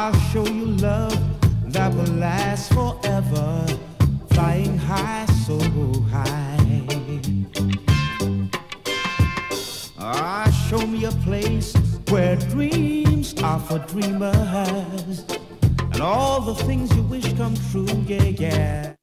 I'll show you love that will last forever, flying high, so high. Show me a place where dreams are for dreamers, and all the things you wish come true, yeah, yeah.